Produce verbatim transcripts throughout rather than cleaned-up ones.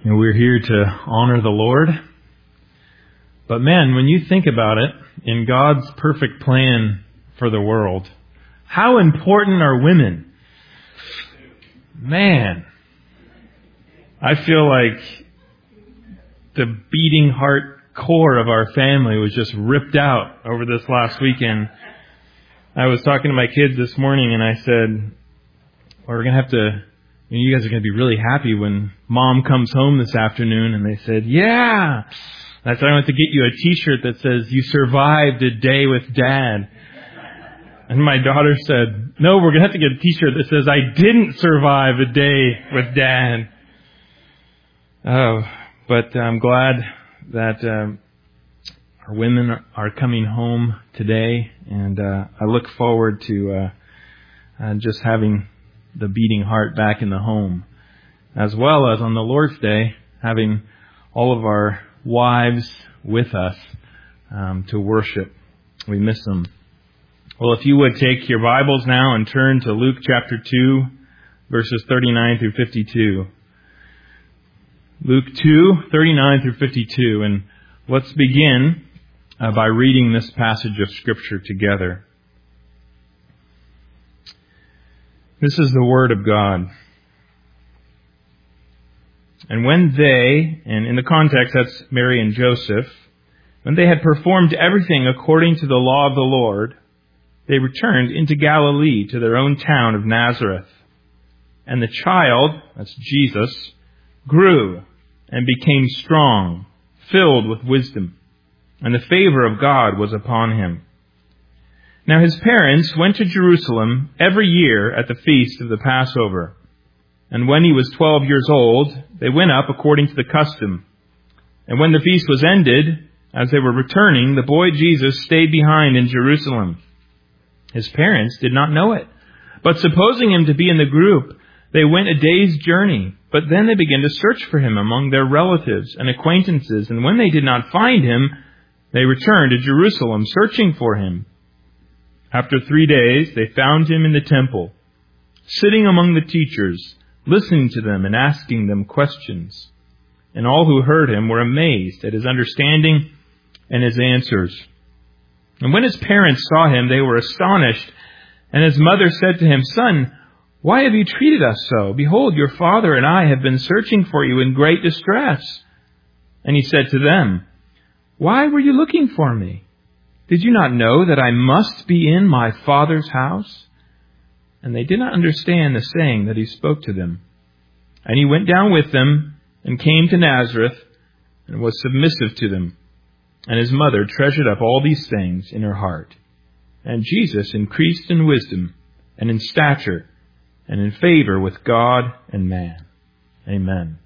And we're here to honor the Lord. But man, when you think about it, in God's perfect plan for the world, how important are women? Man, I feel like the beating heart core of our family was just ripped out over this last weekend. I was talking to my kids this morning and I said, well, we're going to have to, you guys are going to be really happy when Mom comes home this afternoon. And they said, yeah. I said, I want to get you a t-shirt that says, you survived a day with Dad. And my daughter said, no, we're going to have to get a t-shirt that says, I didn't survive a day with Dad. Oh, but I'm glad that um, our women are coming home today. And uh, I look forward to uh, uh, just having the beating heart back in the home, as well as on the Lord's Day, having all of our wives with us um, to worship. We miss them. Well, if you would take your Bibles now and turn to Luke chapter two, verses thirty-nine through fifty-two. Luke two, thirty-nine through fifty-two. And let's begin uh, by reading this passage of Scripture together. This is the Word of God. And when they, and in the context that's Mary and Joseph, when they had performed everything according to the law of the Lord, they returned into Galilee to their own town of Nazareth. And the child, that's Jesus, grew and became strong, filled with wisdom, and the favor of God was upon him. Now his parents went to Jerusalem every year at the feast of the Passover. And when he was twelve years old, they went up according to the custom. And when the feast was ended, as they were returning, the boy Jesus stayed behind in Jerusalem. His parents did not know it, but supposing him to be in the group, they went a day's journey. But then they began to search for him among their relatives and acquaintances. And when they did not find him, they returned to Jerusalem, searching for him. After three days, they found him in the temple, sitting among the teachers, listening to them and asking them questions. And all who heard him were amazed at his understanding and his answers. And when his parents saw him, they were astonished. And his mother said to him, Son, why have you treated us so? Behold, your father and I have been searching for you in great distress. And he said to them, Why were you looking for me? Did you not know that I must be in my Father's house? And they did not understand the saying that he spoke to them. And he went down with them and came to Nazareth and was submissive to them. And his mother treasured up all these things in her heart. And Jesus increased in wisdom and in stature and in favor with God and man. Amen.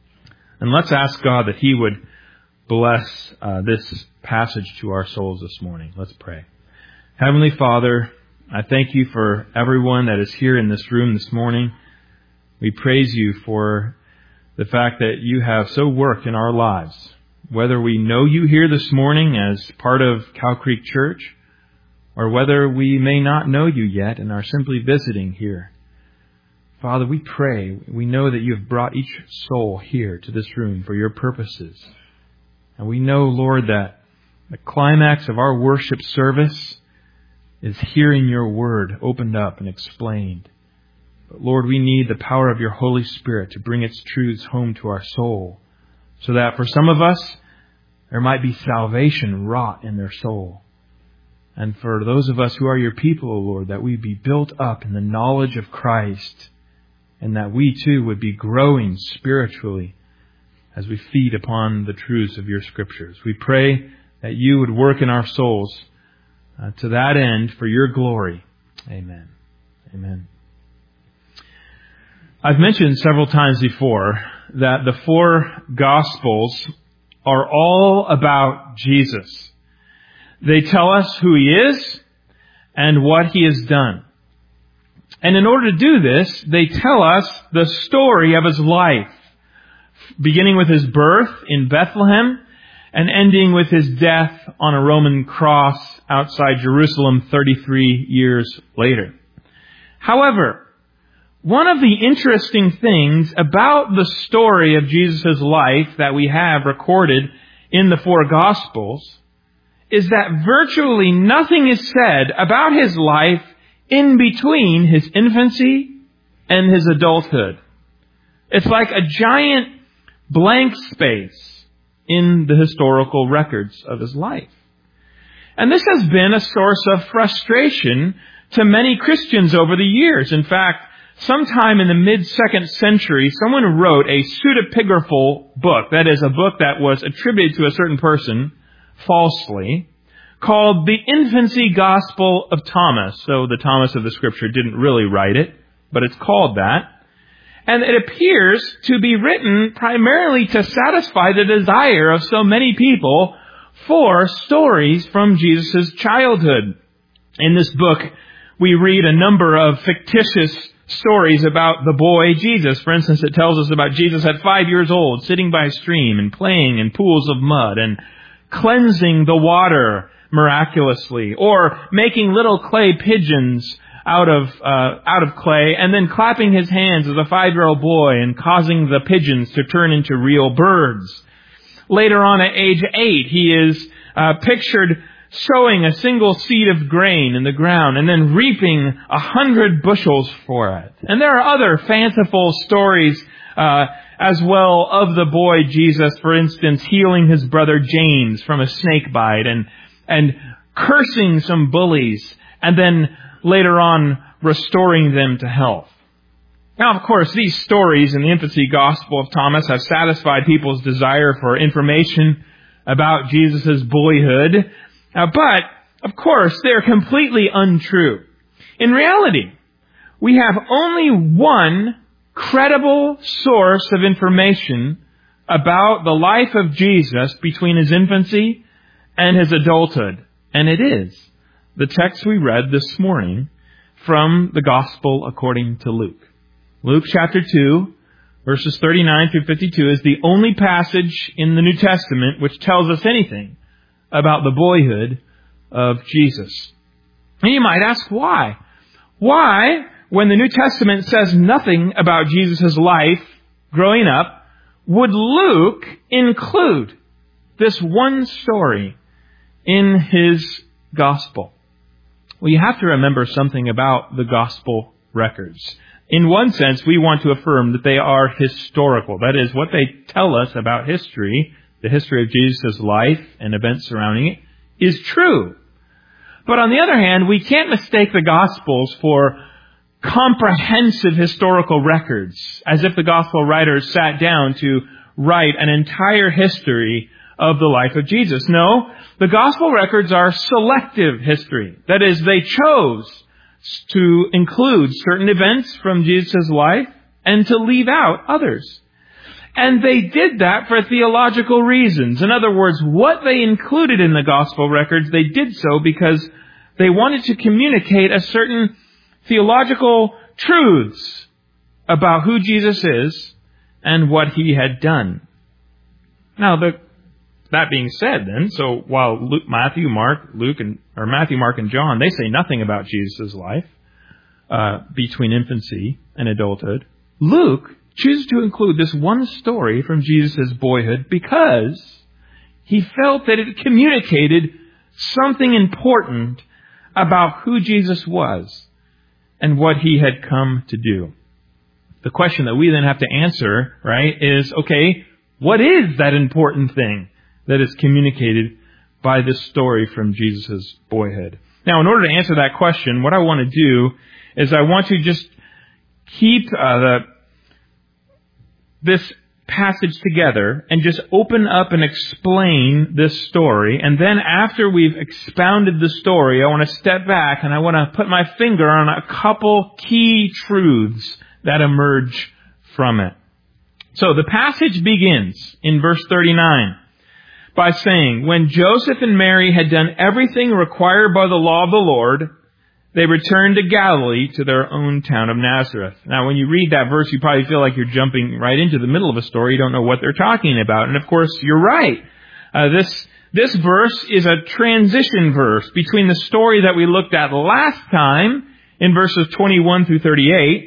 And let's ask God that he would bless uh, this passage to our souls this morning. Let's pray. Heavenly Father, I thank you for everyone that is here in this room this morning. We praise you for the fact that you have so worked in our lives. Whether we know you here this morning as part of Cow Creek Church, or whether we may not know you yet and are simply visiting here. Father, we pray, we know that you have brought each soul here to this room for your purposes. And we know, Lord, that the climax of our worship service is hearing your word opened up and explained. But Lord, we need the power of your Holy Spirit to bring its truths home to our soul, so that for some of us, there might be salvation wrought in their soul. And for those of us who are your people, O Lord, that we be built up in the knowledge of Christ, and that we too would be growing spiritually as we feed upon the truths of your Scriptures. We pray that you would work in our souls uh, to that end for your glory. Amen. Amen. I've mentioned several times before that the four Gospels are all about Jesus. They tell us who he is and what he has done. And in order to do this, they tell us the story of his life, beginning with his birth in Bethlehem and ending with his death on a Roman cross outside Jerusalem thirty-three years later. However, one of the interesting things about the story of Jesus' life that we have recorded in the four Gospels is that virtually nothing is said about his life in between his infancy and his adulthood. It's like a giant blank space in the historical records of his life. And this has been a source of frustration to many Christians over the years. In fact, sometime in the mid-second century, someone wrote a pseudepigraphal book, that is, a book that was attributed to a certain person falsely, called The Infancy Gospel of Thomas. So the Thomas of the Scripture didn't really write it, but it's called that. And it appears to be written primarily to satisfy the desire of so many people for stories from Jesus' childhood. In this book, we read a number of fictitious stories about the boy Jesus. For instance, it tells us about Jesus at five years old, sitting by a stream and playing in pools of mud and cleansing the water miraculously, or making little clay pigeons out of uh, out of clay, and then clapping his hands as a five-year-old boy and causing the pigeons to turn into real birds. Later on, at age eight, he is uh, pictured sowing a single seed of grain in the ground and then reaping a hundred bushels for it. And there are other fanciful stories uh, as well of the boy Jesus, for instance, healing his brother James from a snake bite and and cursing some bullies, and then later on restoring them to health. Now, of course, these stories in the infancy gospel of Thomas have satisfied people's desire for information about Jesus' boyhood, uh, but, of course, they're completely untrue. In reality, we have only one credible source of information about the life of Jesus between his infancy and his adulthood, and it is the text we read this morning from the Gospel according to Luke. Luke chapter two, verses thirty-nine through fifty-two is the only passage in the New Testament which tells us anything about the boyhood of Jesus. And you might ask why. Why, when the New Testament says nothing about Jesus' life growing up, would Luke include this one story in his gospel? Well, you have to remember something about the gospel records. In one sense, we want to affirm that they are historical. That is, what they tell us about history, the history of Jesus' life and events surrounding it, is true. But on the other hand, we can't mistake the Gospels for comprehensive historical records, as if the Gospel writers sat down to write an entire history of the life of Jesus. No, the Gospel records are selective history. That is, they chose to include certain events from Jesus' life and to leave out others. And they did that for theological reasons. In other words, what they included in the Gospel records, they did so because they wanted to communicate a certain theological truths about who Jesus is and what he had done. Now, the, that being said then, so while Luke, Matthew, Mark, Luke, and or Matthew, Mark, and John, they say nothing about Jesus' life uh, between infancy and adulthood, Luke chooses to include this one story from Jesus' boyhood because he felt that it communicated something important about who Jesus was and what he had come to do. The question that we then have to answer, right, is, okay, what is that important thing that is communicated by this story from Jesus' boyhood? Now, in order to answer that question, what I want to do is I want to just keep uh, the, this passage together and just open up and explain this story. And then after we've expounded the story, I want to step back and I want to put my finger on a couple key truths that emerge from it. So the passage begins in verse thirty-nine by saying, when Joseph and Mary had done everything required by the law of the Lord, they returned to Galilee to their own town of Nazareth. Now, when you read that verse, you probably feel like you're jumping right into the middle of a story. You don't know what they're talking about. And of course, you're right. Uh, this, this verse is a transition verse between the story that we looked at last time in verses twenty-one through thirty-eight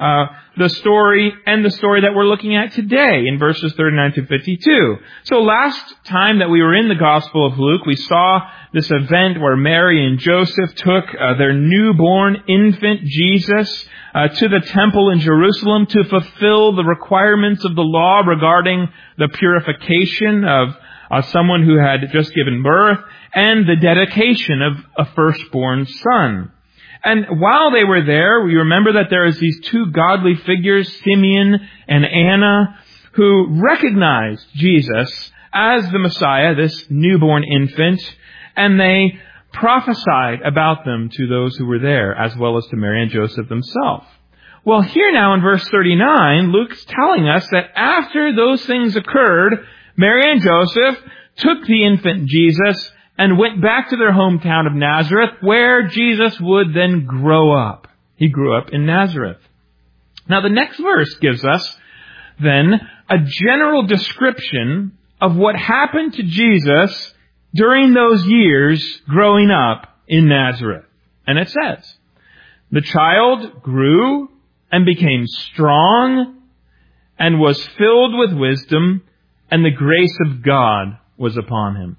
uh, the story and the story that we're looking at today in verses thirty-nine to fifty-two. So last time that we were in the Gospel of Luke, we saw this event where Mary and Joseph took uh, their newborn infant Jesus uh, to the temple in Jerusalem to fulfill the requirements of the law regarding the purification of uh, someone who had just given birth and the dedication of a firstborn son. And while they were there, we remember that there is these two godly figures, Simeon and Anna, who recognized Jesus as the Messiah, this newborn infant, and they prophesied about them to those who were there, as well as to Mary and Joseph themselves. Well, here now in verse thirty-nine, Luke's telling us that after those things occurred, Mary and Joseph took the infant Jesus and went back to their hometown of Nazareth, where Jesus would then grow up. He grew up in Nazareth. Now the next verse gives us then a general description of what happened to Jesus during those years growing up in Nazareth. And it says, "The child grew and became strong and was filled with wisdom, and the grace of God was upon him."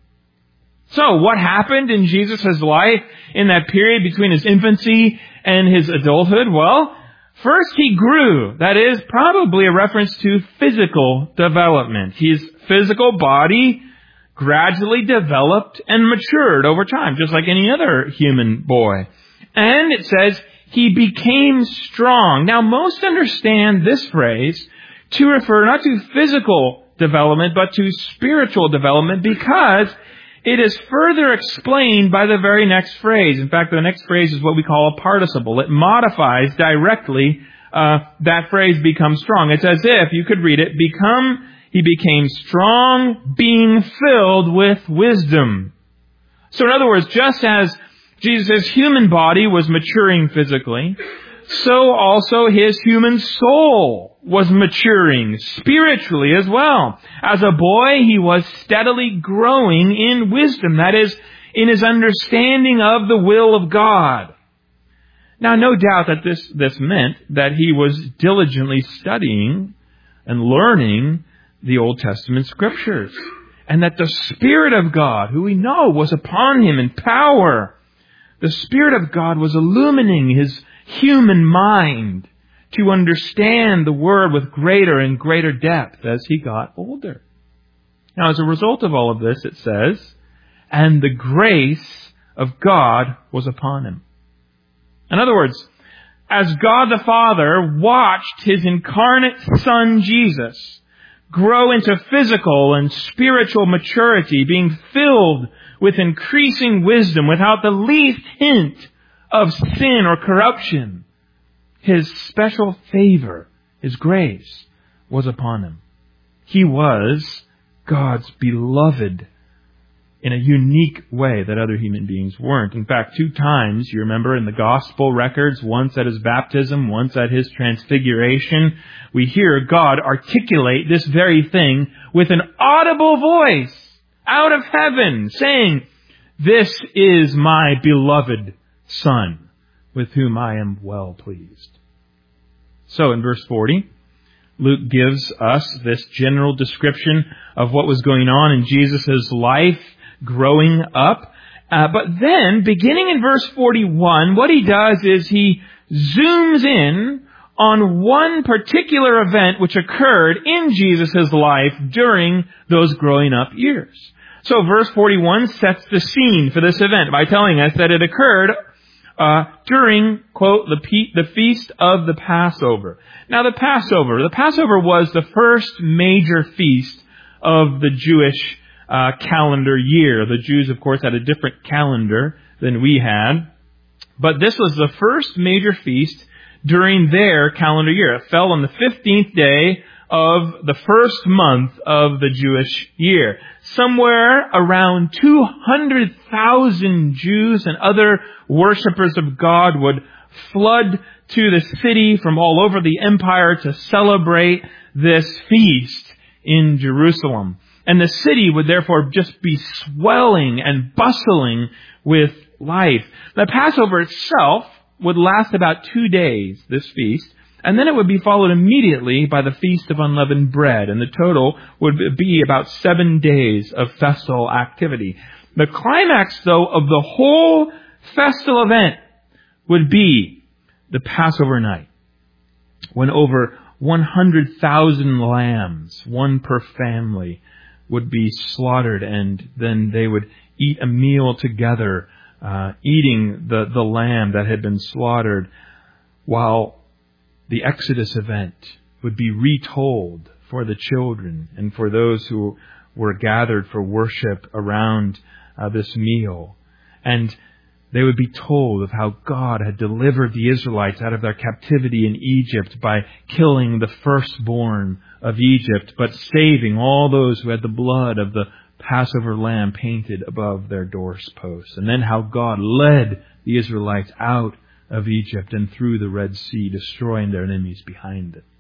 So what happened in Jesus' life in that period between his infancy and his adulthood? Well, first he grew. That is probably a reference to physical development. His physical body gradually developed and matured over time, just like any other human boy. And it says he became strong. Now most understand this phrase to refer not to physical development, but to spiritual development, because it is further explained by the very next phrase. In fact, the next phrase is what we call a participle. It modifies directly uh, that phrase, become strong. It's as if, you could read it, become, he became strong, being filled with wisdom. So in other words, just as Jesus' human body was maturing physically, so also his human soul was maturing spiritually as well. As a boy, he was steadily growing in wisdom, that is, in his understanding of the will of God. Now, no doubt that this, this meant that he was diligently studying and learning the Old Testament Scriptures, and that the Spirit of God, who we know was upon him in power, the Spirit of God was illumining his human mind to understand the Word with greater and greater depth as he got older. Now, as a result of all of this, it says, and the grace of God was upon him. In other words, as God the Father watched his incarnate Son, Jesus, grow into physical and spiritual maturity, being filled with increasing wisdom without the least hint of sin or corruption, his special favor, his grace, was upon him. He was God's beloved in a unique way that other human beings weren't. In fact, two times, you remember in the gospel records, once at his baptism, once at his transfiguration, we hear God articulate this very thing with an audible voice out of heaven, saying, "This is my beloved Son, with whom I am well pleased." So in verse forty, Luke gives us this general description of what was going on in Jesus' life growing up. Uh, but then, beginning in verse forty-one, what he does is he zooms in on one particular event which occurred in Jesus' life during those growing up years. So verse forty-one sets the scene for this event by telling us that it occurred Uh, during, quote, the, pe- the feast of the Passover. Now the Passover, the Passover was the first major feast of the Jewish uh, calendar year. The Jews, of course, had a different calendar than we had. But this was the first major feast during their calendar year. It fell on the fifteenth day of the first month of the Jewish year. Somewhere around two hundred thousand Jews and other worshippers of God would flood to the city from all over the empire to celebrate this feast in Jerusalem. And the city would therefore just be swelling and bustling with life. The Passover itself would last about two days, this feast. And then it would be followed immediately by the Feast of Unleavened Bread, and the total would be about seven days of festal activity. The climax, though, of the whole festal event would be the Passover night, when over one hundred thousand lambs, one per family, would be slaughtered, and then they would eat a meal together, uh, eating the, the lamb that had been slaughtered, while the Exodus event would be retold for the children and for those who were gathered for worship around uh, this meal. And they would be told of how God had delivered the Israelites out of their captivity in Egypt by killing the firstborn of Egypt, but saving all those who had the blood of the Passover lamb painted above their doorposts. And then how God led the Israelites out of Egypt and through the Red Sea, destroying their enemies behind it.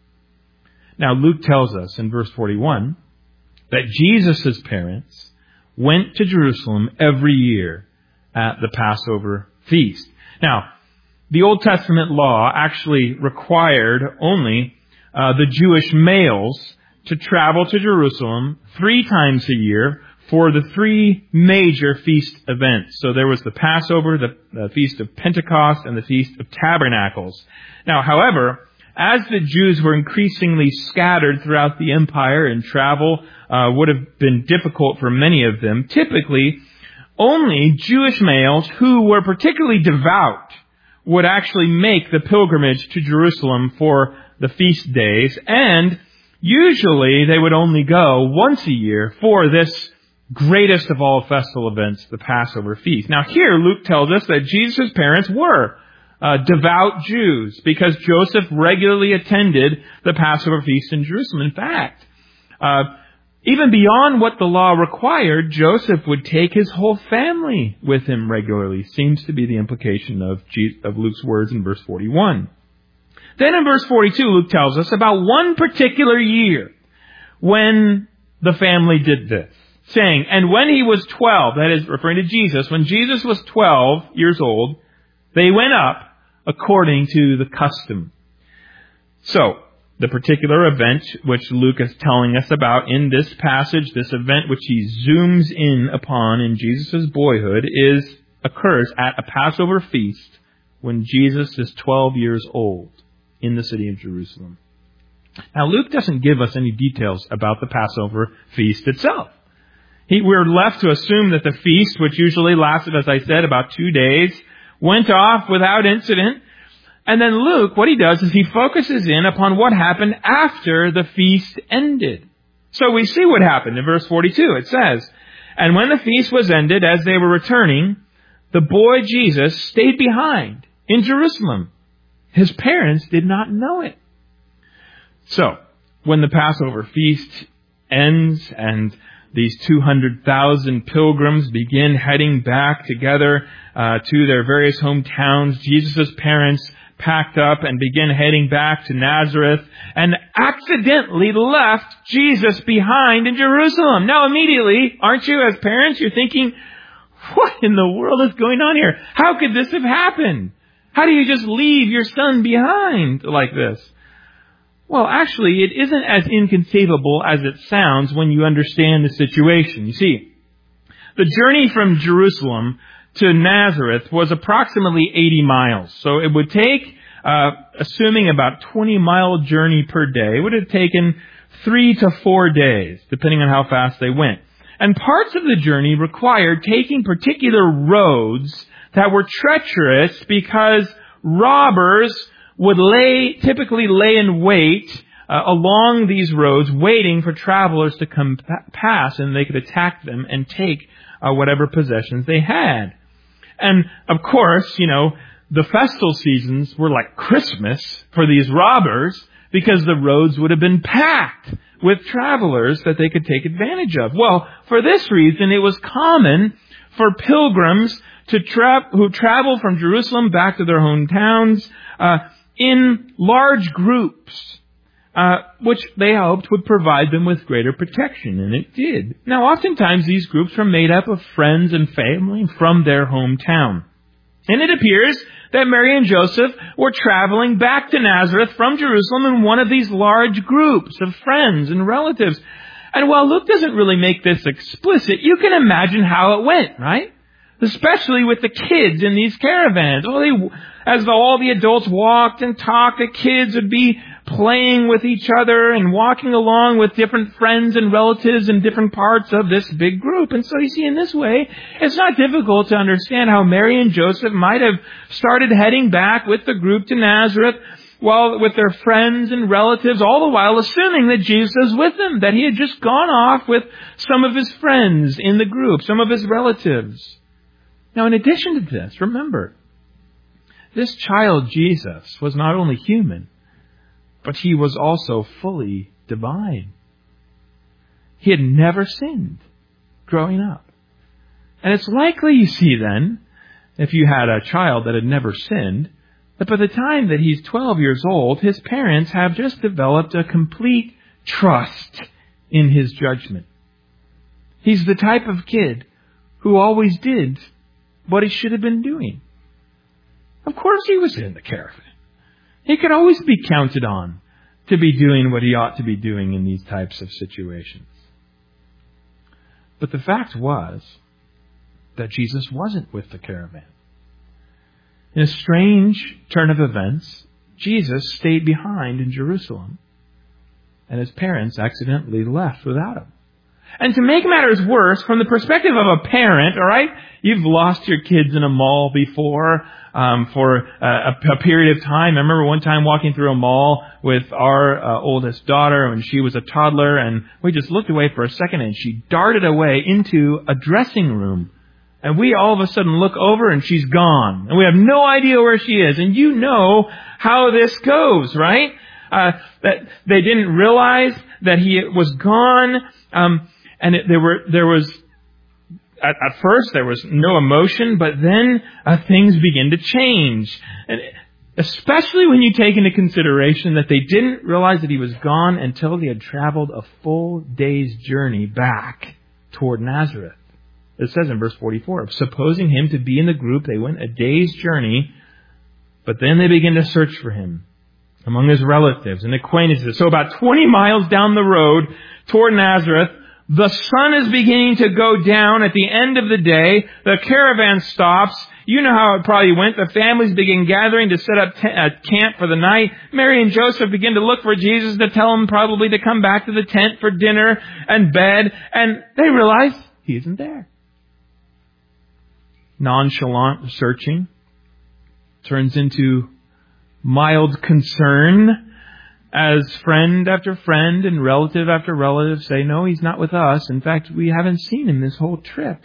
Now, Luke tells us in verse forty-one that Jesus' parents went to Jerusalem every year at the Passover feast. Now, the Old Testament law actually required only uh, the Jewish males to travel to Jerusalem three times a year for the three major feast events. So there was the Passover, the, the Feast of Pentecost, and the Feast of Tabernacles. Now, however, as the Jews were increasingly scattered throughout the empire and travel uh, would have been difficult for many of them, typically only Jewish males who were particularly devout would actually make the pilgrimage to Jerusalem for the feast days, and usually they would only go once a year for this greatest of all festal events, the Passover feast. Now here, Luke tells us that Jesus' parents were uh, devout Jews because Joseph regularly attended the Passover feast in Jerusalem. In fact, uh, even beyond what the law required, Joseph would take his whole family with him regularly. Seems to be the implication of, Jesus, of Luke's words in verse forty-one. Then in verse forty-two, Luke tells us about one particular year when the family did this, saying, and when he was twelve, that is referring to Jesus, when Jesus was twelve years old, they went up according to the custom. So, the particular event which Luke is telling us about in this passage, this event which he zooms in upon in Jesus' boyhood, is occurs at a Passover feast when Jesus is twelve years old in the city of Jerusalem. Now, Luke doesn't give us any details about the Passover feast itself. He, we're left to assume that the feast, which usually lasted, as I said, about two days, went off without incident. And then Luke, what he does is he focuses in upon what happened after the feast ended. So we see what happened in verse forty-two. It says, and when the feast was ended, as they were returning, the boy Jesus stayed behind in Jerusalem. His parents did not know it. So, when the Passover feast ends and these two hundred thousand pilgrims begin heading back together uh, to their various hometowns, Jesus' parents packed up and began heading back to Nazareth and accidentally left Jesus behind in Jerusalem. Now immediately, aren't you, as parents, you're thinking, what in the world is going on here? How could this have happened? How do you just leave your son behind like this? Well, actually, it isn't as inconceivable as it sounds when you understand the situation. You see, the journey from Jerusalem to Nazareth was approximately eighty miles. So it would take, uh, assuming about twenty mile journey per day, it would have taken three to four days, depending on how fast they went. And parts of the journey required taking particular roads that were treacherous because robbers would lay, typically lay in wait uh, along these roads, waiting for travelers to come pa- past, and they could attack them and take uh, whatever possessions they had. And of course, you know, the festal seasons were like Christmas for these robbers because the roads would have been packed with travelers that they could take advantage of. Well, for this reason, it was common for pilgrims to tra- who travel from Jerusalem back to their hometowns uh, in large groups, uh, which they hoped would provide them with greater protection, and it did. Now, oftentimes these groups were made up of friends and family from their hometown. And it appears that Mary and Joseph were traveling back to Nazareth from Jerusalem in one of these large groups of friends and relatives. And while Luke doesn't really make this explicit, you can imagine how it went, right? Especially with the kids in these caravans. Oh, they, as all the adults walked and talked, the kids would be playing with each other and walking along with different friends and relatives in different parts of this big group. And so you see, in this way, it's not difficult to understand how Mary and Joseph might have started heading back with the group to Nazareth, while with their friends and relatives, all the while assuming that Jesus was with them, that he had just gone off with some of his friends in the group, some of his relatives. Now, in addition to this, remember, this child Jesus was not only human, but he was also fully divine. He had never sinned growing up. And it's likely, you see then, if you had a child that had never sinned, that by the time that he's twelve years old, his parents have just developed a complete trust in his judgment. He's the type of kid who always did what he should have been doing. Of course he was in the caravan. He could always be counted on to be doing what he ought to be doing in these types of situations. But the fact was that Jesus wasn't with the caravan. In a strange turn of events, Jesus stayed behind in Jerusalem, and his parents accidentally left without him. And to make matters worse, from the perspective of a parent, all right, you've lost your kids in a mall before um, for a, a period of time. I remember one time walking through a mall with our uh, oldest daughter when she was a toddler, and we just looked away for a second, and she darted away into a dressing room. And we all of a sudden look over, and she's gone. And we have no idea where she is. And you know how this goes, right? Uh, that they didn't realize that he was gone. Um, And it, there were, there was, at, at first there was no emotion, but then uh, things begin to change. And especially when you take into consideration that they didn't realize that he was gone until they had traveled a full day's journey back toward Nazareth. It says in verse forty-four, supposing him to be in the group, they went a day's journey, but then they began to search for him among his relatives and acquaintances. So about twenty miles down the road toward Nazareth, the sun is beginning to go down at the end of the day. The caravan stops. You know how it probably went. The families begin gathering to set up a camp for the night. Mary and Joseph begin to look for Jesus to tell him probably to come back to the tent for dinner and bed. And they realize he isn't there. Nonchalant searching turns into mild concern as friend after friend and relative after relative say, no, he's not with us. In fact, we haven't seen him this whole trip.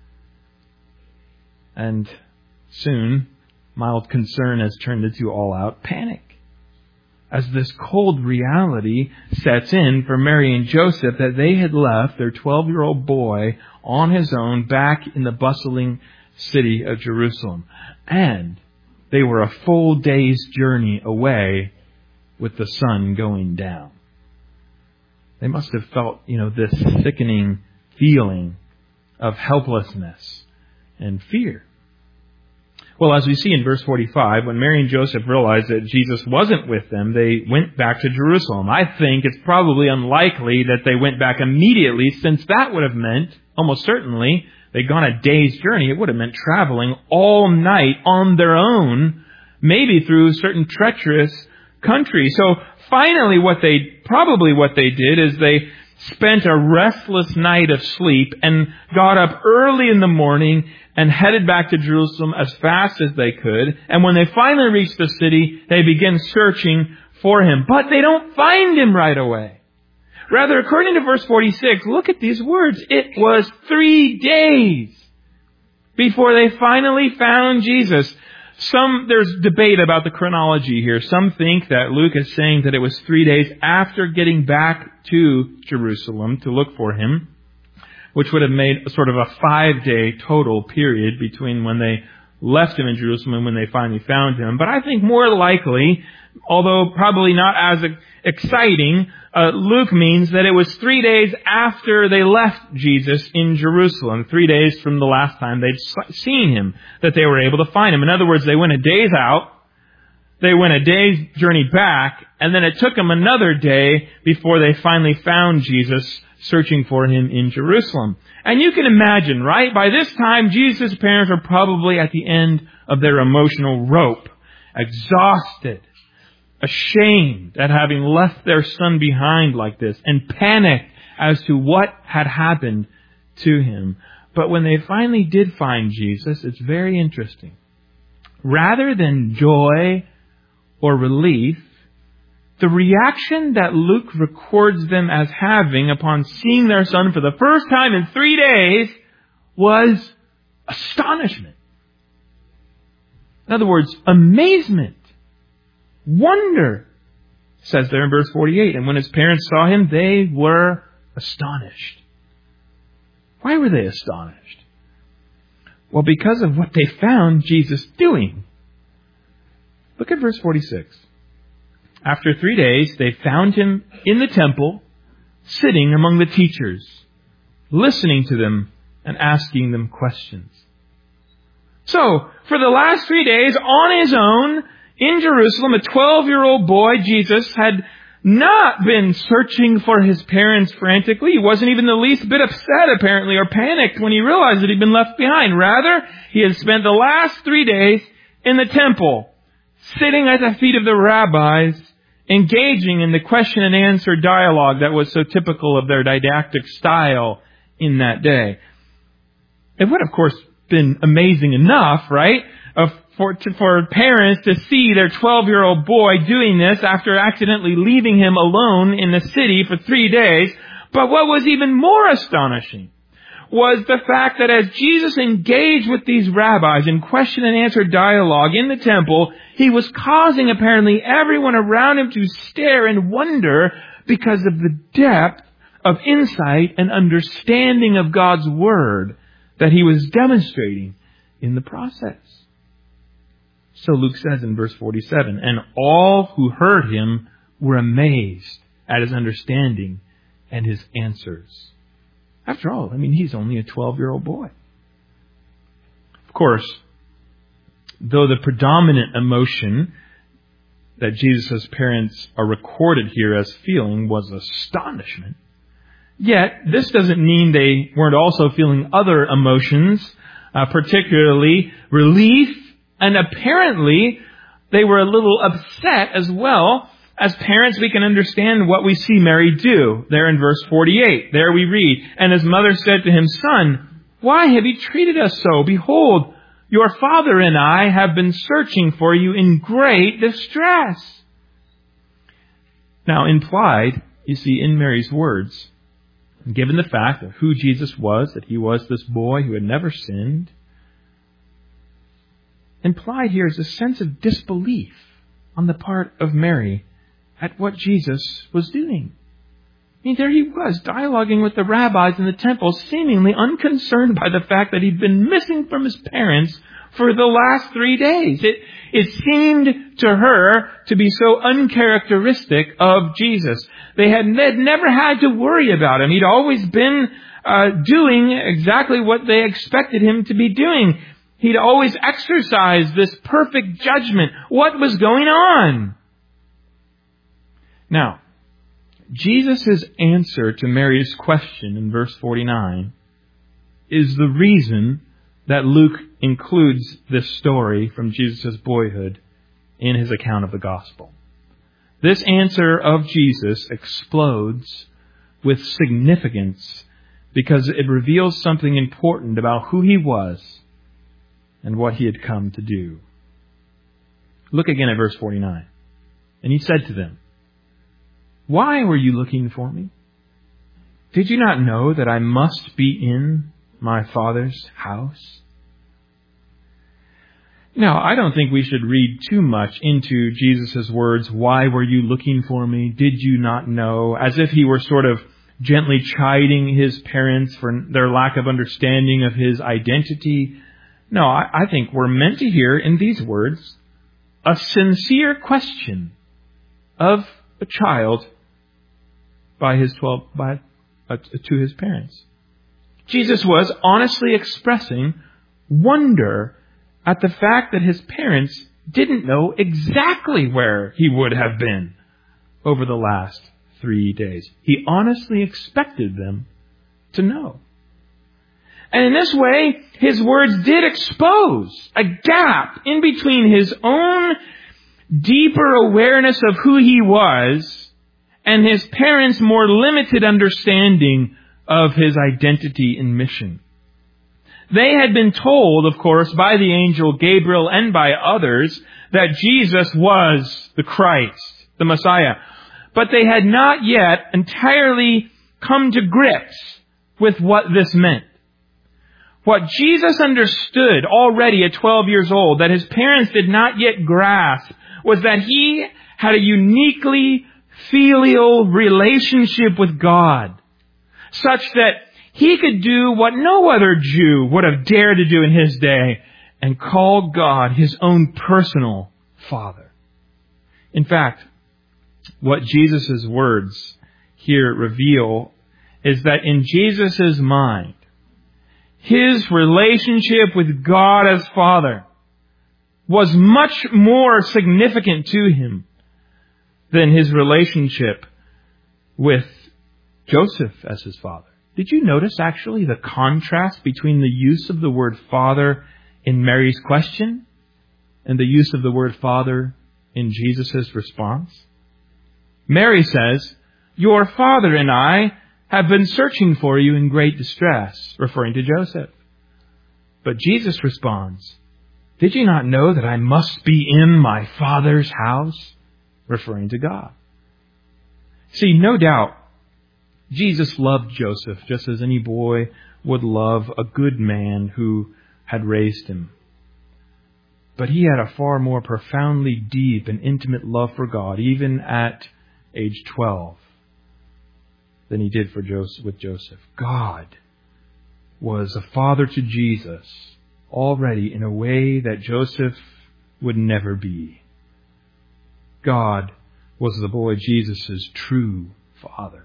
And soon, mild concern has turned into all-out panic, as this cold reality sets in for Mary and Joseph that they had left their twelve-year-old boy on his own back in the bustling city of Jerusalem. And they were a full day's journey away with the sun going down. They must have felt, you know, this sickening feeling of helplessness and fear. Well, as we see in verse forty-five, when Mary and Joseph realized that Jesus wasn't with them, they went back to Jerusalem. I think it's probably unlikely that they went back immediately, since that would have meant, almost certainly, they'd gone a day's journey. It would have meant traveling all night on their own, maybe through certain treacherous country. So finally what they, probably what they did is they spent a restless night of sleep and got up early in the morning and headed back to Jerusalem as fast as they could. And when they finally reached the city, they begin searching for him. But they don't find him right away. Rather, according to verse forty-six, look at these words. It was three days before they finally found Jesus. Some, there's debate about the chronology here. Some think that Luke is saying that it was three days after getting back to Jerusalem to look for him, which would have made sort of a five-day total period between when they left him in Jerusalem when they finally found him. But I think more likely, although probably not as exciting, uh, Luke means that it was three days after they left Jesus in Jerusalem, three days from the last time they'd seen him, that they were able to find him. In other words, they went a day's out, they went a day's journey back, and then it took them another day before they finally found Jesus, searching for him in Jerusalem. And you can imagine, right? By this time, Jesus' parents are probably at the end of their emotional rope, exhausted, ashamed at having left their son behind like this, and panicked as to what had happened to him. But when they finally did find Jesus, it's very interesting. Rather than joy or relief, the reaction that Luke records them as having upon seeing their son for the first time in three days was astonishment. In other words, amazement, wonder, it says there in verse forty-eight. And when his parents saw him, they were astonished. Why were they astonished? Well, because of what they found Jesus doing. Look at verse forty-six. After three days, they found him in the temple, sitting among the teachers, listening to them and asking them questions. So, for the last three days, on his own, in Jerusalem, a twelve-year-old boy, Jesus, had not been searching for his parents frantically. He wasn't even the least bit upset, apparently, or panicked when he realized that he'd been left behind. Rather, he had spent the last three days in the temple, sitting at the feet of the rabbis, engaging in the question and answer dialogue that was so typical of their didactic style in that day. It would, of course, been amazing enough, right, of, for, to, for parents to see their twelve-year-old boy doing this after accidentally leaving him alone in the city for three days. But what was even more astonishing was the fact that as Jesus engaged with these rabbis in question and answer dialogue in the temple, he was causing apparently everyone around him to stare and wonder because of the depth of insight and understanding of God's Word that he was demonstrating in the process. So Luke says in verse forty-seven, and all who heard him were amazed at his understanding and his answers. After all, I mean, he's only a twelve-year-old boy. Of course, though the predominant emotion that Jesus' parents are recorded here as feeling was astonishment, yet this doesn't mean they weren't also feeling other emotions, uh, particularly relief, and apparently they were a little upset as well. As parents, we can understand what we see Mary do. There in verse forty-eight, there we read, and his mother said to him, Son, why have you treated us so? Behold, your father and I have been searching for you in great distress. Now, implied, you see, in Mary's words, given the fact of who Jesus was, that he was this boy who had never sinned, implied here is a sense of disbelief on the part of Mary at what Jesus was doing. I mean, there he was, dialoguing with the rabbis in the temple, seemingly unconcerned by the fact that he'd been missing from his parents for the last three days. It, it seemed to her to be so uncharacteristic of Jesus. They had they'd never had to worry about him. He'd always been uh, doing exactly what they expected him to be doing. He'd always exercised this perfect judgment. What was going on? Now, Jesus' answer to Mary's question in verse forty-nine is the reason that Luke includes this story from Jesus' boyhood in his account of the gospel. This answer of Jesus explodes with significance because it reveals something important about who he was and what he had come to do. Look again at verse forty-nine. And he said to them, Why were you looking for me? Did you not know that I must be in my Father's house? Now, I don't think we should read too much into Jesus' words, why were you looking for me? Did you not know? As if he were sort of gently chiding his parents for their lack of understanding of his identity. No, I, I think we're meant to hear in these words a sincere question of a child by his twelve by uh, to his parents. Jesus was honestly expressing wonder at the fact that his parents didn't know exactly where he would have been over the last three days. He honestly expected them to know. And in this way, his words did expose a gap in between his own deeper awareness of who he was and his parents' more limited understanding of his identity and mission. They had been told, of course, by the angel Gabriel and by others that Jesus was the Christ, the Messiah. But they had not yet entirely come to grips with what this meant. What Jesus understood already at twelve years old, that his parents did not yet grasp, was that he had a uniquely filial relationship with God, such that he could do what no other Jew would have dared to do in his day, and call God his own personal Father. In fact, what Jesus' words here reveal is that in Jesus' mind, his relationship with God as Father was much more significant to him than his relationship with Joseph as his father. Did you notice actually the contrast between the use of the word Father in Mary's question and the use of the word Father in Jesus' response? Mary says, "Your father and I have been searching for you in great distress," referring to Joseph. But Jesus responds, "Did you not know that I must be in my Father's house?" referring to God. See, no doubt, Jesus loved Joseph just as any boy would love a good man who had raised him. But he had a far more profoundly deep and intimate love for God, even at age twelve, than he did for Joseph with Joseph. God was a father to Jesus already in a way that Joseph would never be. God was the boy Jesus' true father.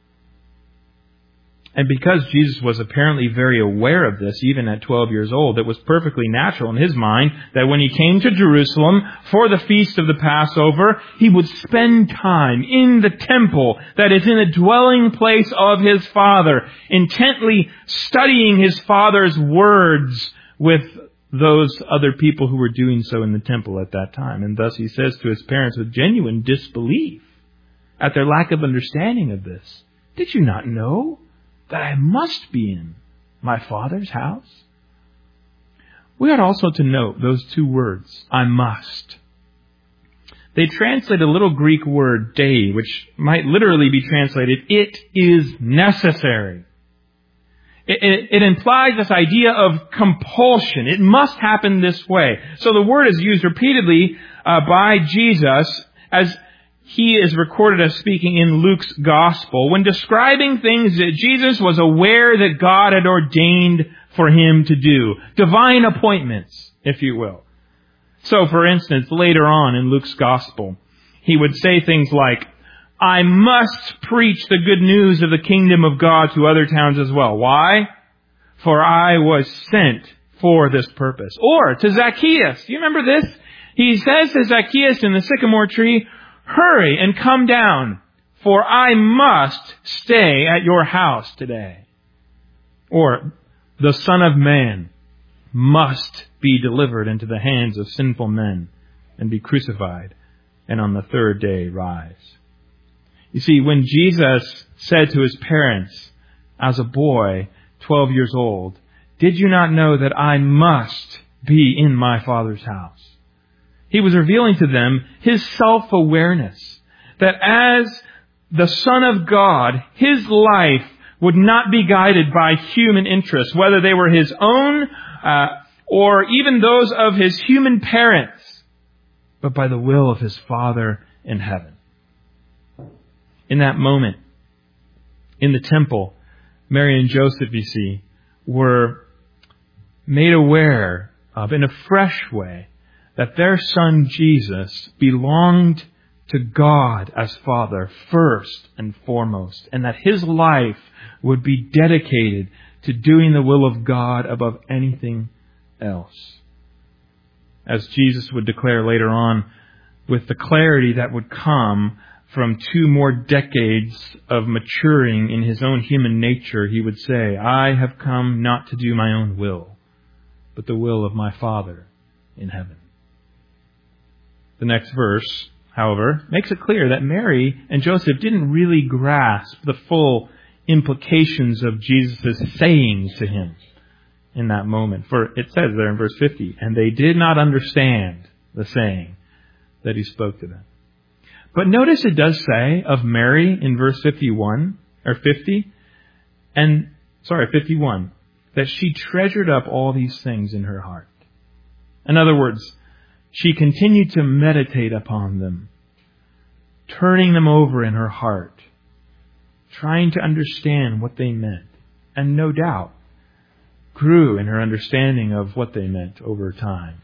And because Jesus was apparently very aware of this, even at twelve years old, it was perfectly natural in his mind that when he came to Jerusalem for the feast of the Passover, he would spend time in the temple that is in the dwelling place of his Father, intently studying his Father's words with those other people who were doing so in the temple at that time. And thus he says to his parents with genuine disbelief at their lack of understanding of this, "Did you not know that I must be in my Father's house?" We ought also to note those two words, "I must." They translate a little Greek word, dei, which might literally be translated, "it is necessary." It, it, it implies this idea of compulsion. It must happen this way. So the word is used repeatedly uh, by Jesus as he is recorded as speaking in Luke's gospel when describing things that Jesus was aware that God had ordained for him to do. Divine appointments, if you will. So, for instance, later on in Luke's gospel, he would say things like, "I must preach the good news of the kingdom of God to other towns as well." Why? "For I was sent for this purpose." Or to Zacchaeus. Do you remember this? He says to Zacchaeus in the sycamore tree, "Hurry and come down, for I must stay at your house today." Or, "The Son of Man must be delivered into the hands of sinful men and be crucified, and on the third day rise." You see, when Jesus said to his parents, as a boy, twelve years old, "Did you not know that I must be in my Father's house?" He was revealing to them his self-awareness, that as the Son of God, his life would not be guided by human interests, whether they were his own uh, or even those of his human parents, but by the will of his Father in heaven. In that moment, in the temple, Mary and Joseph, you see, were made aware of, in a fresh way, that their son Jesus belonged to God as Father first and foremost, and that his life would be dedicated to doing the will of God above anything else. As Jesus would declare later on, with the clarity that would come from two more decades of maturing in his own human nature, he would say, I have come not to do my own will, but the will of my Father in heaven. The next verse, however, makes it clear that Mary and Joseph didn't really grasp the full implications of Jesus' sayings to him in that moment. For it says there in verse fifty, and they did not understand the saying that he spoke to them. But notice it does say of Mary in verse fifty-one, or fifty, and, sorry, fifty-one, that she treasured up all these things in her heart. In other words, she continued to meditate upon them, turning them over in her heart, trying to understand what they meant, and no doubt grew in her understanding of what they meant over time.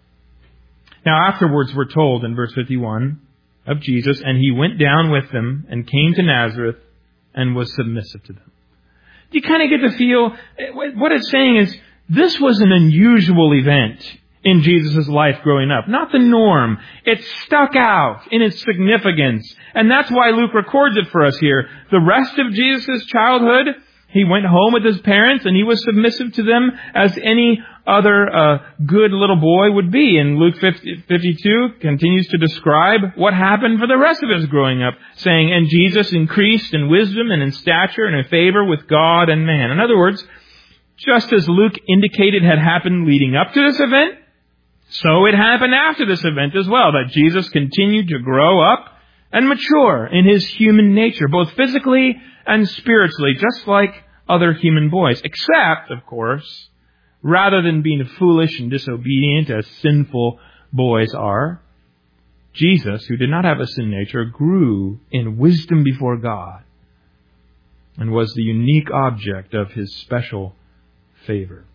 Now afterwards we're told in verse fifty-one of Jesus, and he went down with them and came to Nazareth and was submissive to them. You kind of get to feel, what it's saying is, this was an unusual event in Jesus' life growing up. Not the norm. It stuck out in its significance. And that's why Luke records it for us here. The rest of Jesus' childhood, he went home with his parents and he was submissive to them as any other uh, good little boy would be. And Luke fifty-two continues to describe what happened for the rest of his growing up, saying, and Jesus increased in wisdom and in stature and in favor with God and man. In other words, just as Luke indicated had happened leading up to this event, so it happened after this event as well, that Jesus continued to grow up and mature in his human nature, both physically and spiritually, just like other human boys. Except, of course, rather than being foolish and disobedient as sinful boys are, Jesus, who did not have a sin nature, grew in wisdom before God and was the unique object of his special favor.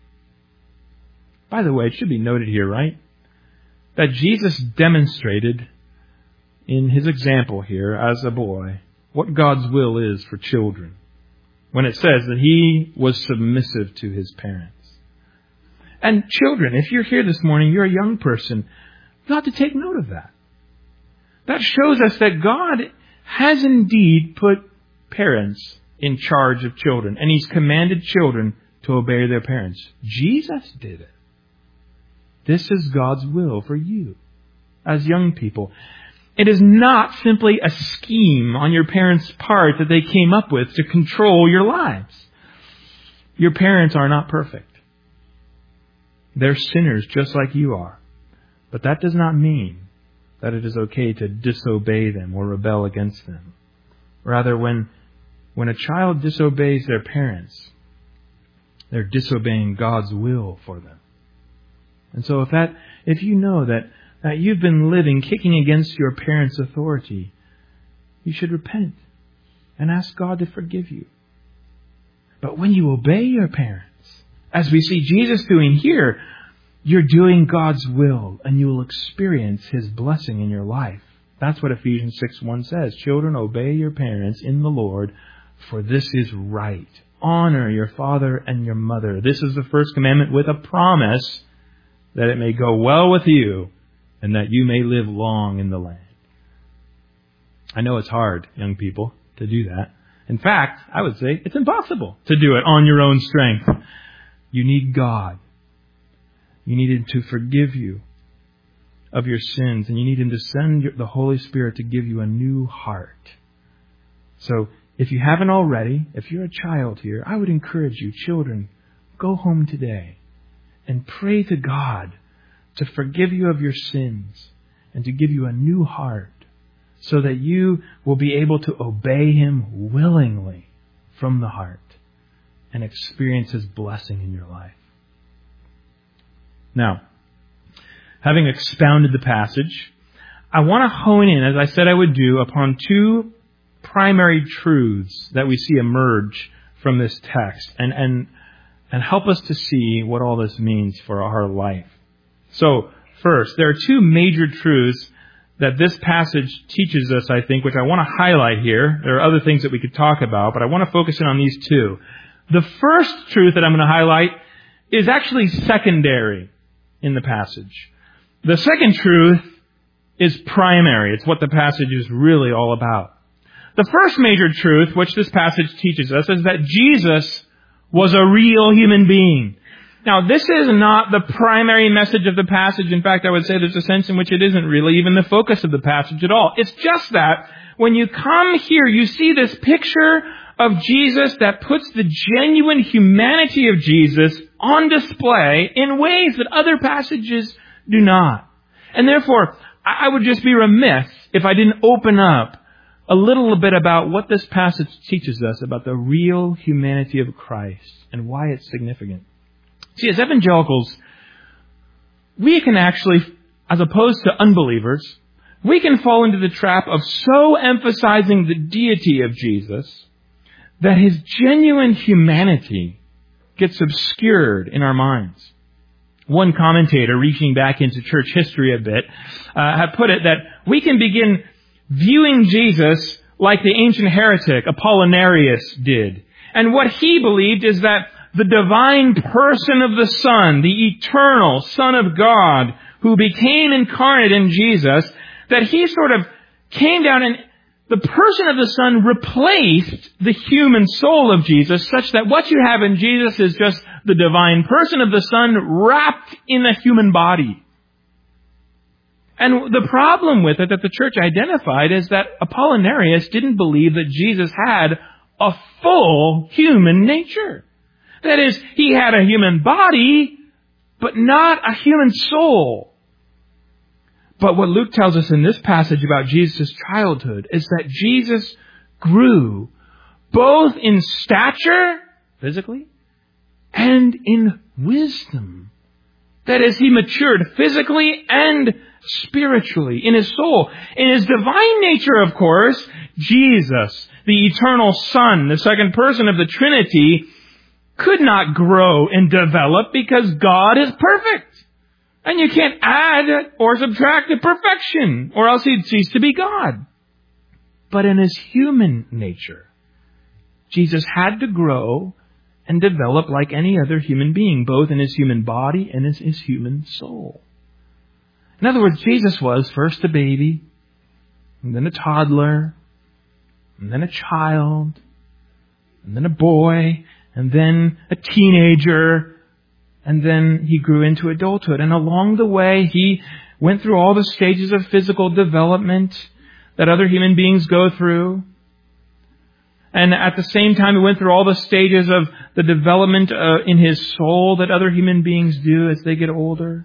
By the way, it should be noted here, right, that Jesus demonstrated in his example here as a boy what God's will is for children when it says that he was submissive to his parents. And children, if you're here this morning, you're a young person, you ought to take note of that. That shows us that God has indeed put parents in charge of children, and he's commanded children to obey their parents. Jesus did it. This is God's will for you as young people. It is not simply a scheme on your parents' part that they came up with to control your lives. Your parents are not perfect. They're sinners just like you are. But that does not mean that it is okay to disobey them or rebel against them. Rather, when, when a child disobeys their parents, they're disobeying God's will for them. And so if that, if you know that, that you've been living kicking against your parents' authority, you should repent and ask God to forgive you. But when you obey your parents, as we see Jesus doing here, you're doing God's will and you will experience his blessing in your life. That's what Ephesians six one says. Children, obey your parents in the Lord, for this is right. Honor your father and your mother. This is the first commandment with a promise that it may go well with you and that you may live long in the land. I know it's hard, young people, to do that. In fact, I would say it's impossible to do it on your own strength. You need God. You need him to forgive you of your sins, and you need him to send the Holy Spirit to give you a new heart. So if you haven't already, if you're a child here, I would encourage you, children, go home today and pray to God to forgive you of your sins and to give you a new heart so that you will be able to obey him willingly from the heart and experience his blessing in your life. Now, having expounded the passage, I want to hone in, as I said I would do, upon two primary truths that we see emerge from this text and, and, and help us to see what all this means for our life So, first, there are two major truths that this passage teaches us, I think, which I want to highlight here. There are other things that we could talk about, but I want to focus in on these two. The first truth that I'm going to highlight is actually secondary in the passage. The second truth is primary. It's what the passage is really all about. The first major truth, which this passage teaches us, is that Jesus was a real human being. Now, this is not the primary message of the passage. In fact, I would say there's a sense in which it isn't really even the focus of the passage at all. It's just that when you come here, you see this picture of Jesus that puts the genuine humanity of Jesus on display in ways that other passages do not. And therefore, I would just be remiss if I didn't open up a little bit about what this passage teaches us about the real humanity of Christ and why it's significant. See, as evangelicals, we can actually, as opposed to unbelievers, we can fall into the trap of so emphasizing the deity of Jesus that His genuine humanity gets obscured in our minds. One commentator, reaching back into church history a bit, uh, had put it that we can begin viewing Jesus like the ancient heretic Apollinarius did. And what he believed is that the divine person of the Son, the eternal Son of God, who became incarnate in Jesus, that He sort of came down and the person of the Son replaced the human soul of Jesus, such that what you have in Jesus is just the divine person of the Son wrapped in a human body. And the problem with it that the church identified is that Apollinarius didn't believe that Jesus had a full human nature. That is, He had a human body, but not a human soul. But what Luke tells us in this passage about Jesus' childhood is that Jesus grew both in stature, physically, and in wisdom. That is, He matured physically and spiritually in His soul. In His divine nature, of course, Jesus, the eternal Son, the second person of the Trinity, could not grow and develop because God is perfect. And you can't add or subtract to perfection, or else He'd cease to be God. But in His human nature, Jesus had to grow and develop like any other human being, both in His human body and in His human soul. In other words, Jesus was first a baby, and then a toddler, and then a child, and then a boy, and then a teenager, and then He grew into adulthood. And along the way, He went through all the stages of physical development that other human beings go through. And at the same time, He went through all the stages of the development uh, in His soul that other human beings do as they get older.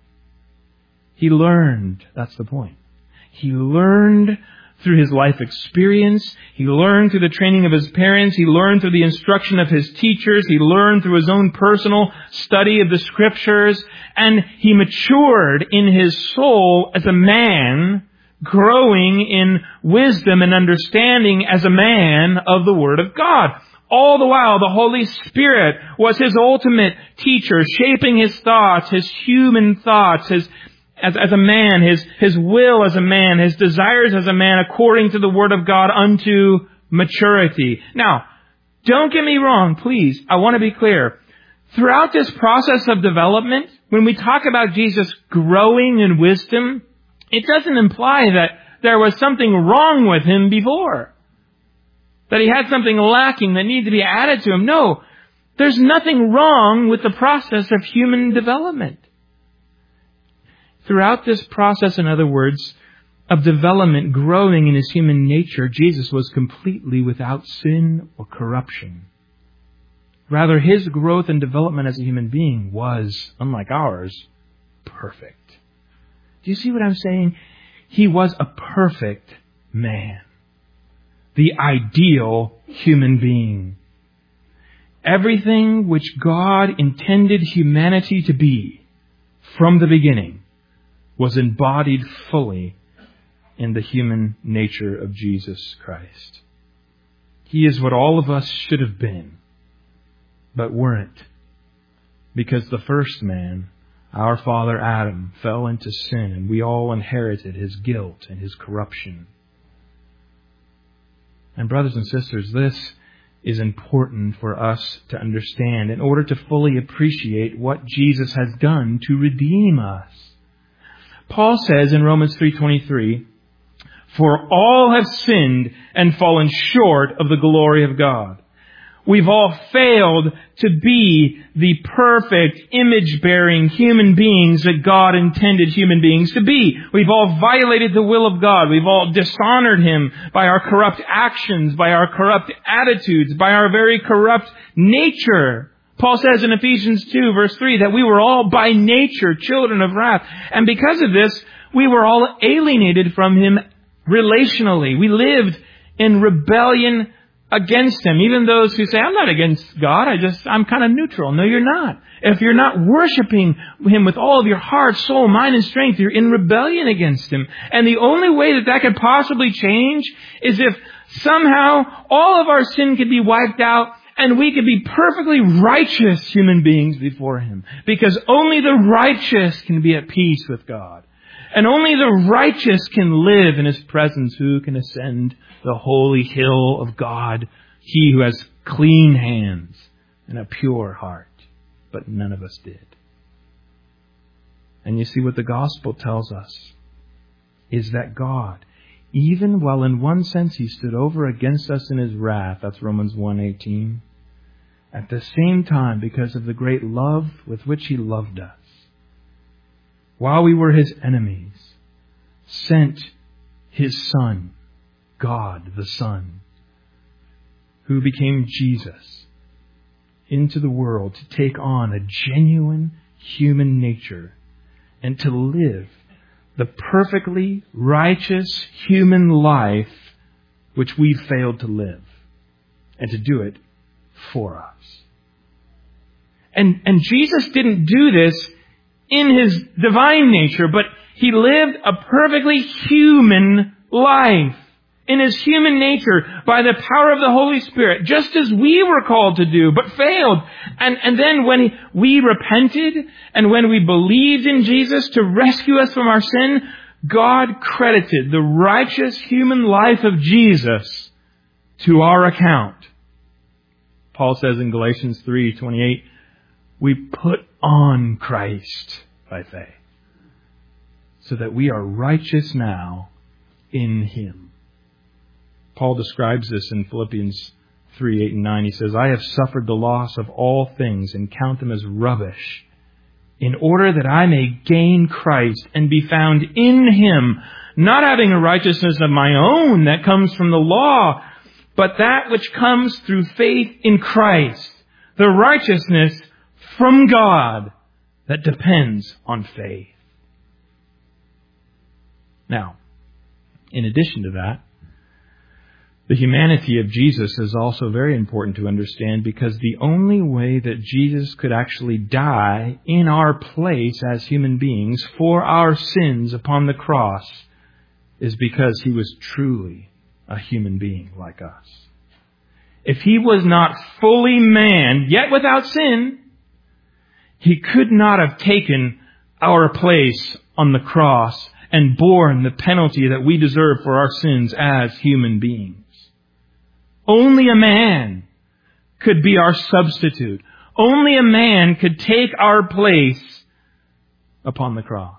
He learned, that's the point. He learned through His life experience. He learned through the training of His parents. He learned through the instruction of His teachers. He learned through His own personal study of the Scriptures. And He matured in His soul as a man, growing in wisdom and understanding as a man of the Word of God. All the while, the Holy Spirit was His ultimate teacher, shaping His thoughts, His human thoughts, His As, as a man, his, his will as a man, His desires as a man according to the Word of God unto maturity. Now, don't get me wrong, please. I want to be clear. Throughout this process of development, when we talk about Jesus growing in wisdom, it doesn't imply that there was something wrong with Him before. That He had something lacking that needed to be added to Him. No, there's nothing wrong with the process of human development. Throughout this process, in other words, of development, growing in His human nature, Jesus was completely without sin or corruption. Rather, His growth and development as a human being was, unlike ours, perfect. Do you see what I'm saying? He was a perfect man. The ideal human being. Everything which God intended humanity to be from the beginning was embodied fully in the human nature of Jesus Christ. He is what all of us should have been, but weren't, because the first man Our father Adam fell into sin, and we all inherited his guilt and his corruption. And brothers and sisters, this is important for us to understand in order to fully appreciate what Jesus has done to redeem us. Paul says in Romans three twenty-three, "For all have sinned and fallen short of the glory of God." We've all failed to be the perfect, image-bearing human beings that God intended human beings to be. We've all violated the will of God. We've all dishonored Him by our corrupt actions, by our corrupt attitudes, by our very corrupt nature. Paul says in Ephesians two, verse three, that we were all by nature children of wrath. And because of this, we were all alienated from Him relationally. We lived in rebellion against Him. Even those who say, I'm not against God, I just, I'm kind of neutral. No, you're not. If you're not worshiping Him with all of your heart, soul, mind, and strength, you're in rebellion against Him. And the only way that that could possibly change is if somehow all of our sin could be wiped out and we could be perfectly righteous human beings before Him. Because only the righteous can be at peace with God. And only the righteous can live in His presence. Who can ascend the holy hill of God? He who has clean hands and a pure heart. But none of us did. And you see, what the gospel tells us is that God, even while in one sense He stood over against us in His wrath, that's Romans one eighteen, at the same time, because of the great love with which He loved us, while we were His enemies, sent His Son, God the Son, who became Jesus, into the world to take on a genuine human nature and to live the perfectly righteous human life which we failed to live, and to do it for us. And, and Jesus didn't do this in His divine nature, but He lived a perfectly human life in His human nature by the power of the Holy Spirit, just as we were called to do, but failed. And, and then when he, we repented and when we believed in Jesus to rescue us from our sin, God credited the righteous human life of Jesus to our account. Paul says in Galatians three twenty-eight, we put on Christ by faith, so that we are righteous now in Him. Paul describes this in Philippians three, eight and nine. He says, I have suffered the loss of all things and count them as rubbish, in order that I may gain Christ and be found in Him, not having a righteousness of my own that comes from the law, but that which comes through faith in Christ, the righteousness from God that depends on faith. Now, in addition to that, the humanity of Jesus is also very important to understand, because the only way that Jesus could actually die in our place as human beings for our sins upon the cross is because He was truly a human being like us. If He was not fully man, yet without sin, He could not have taken our place on the cross and borne the penalty that we deserve for our sins as human beings. Only a man could be our substitute. Only a man could take our place upon the cross.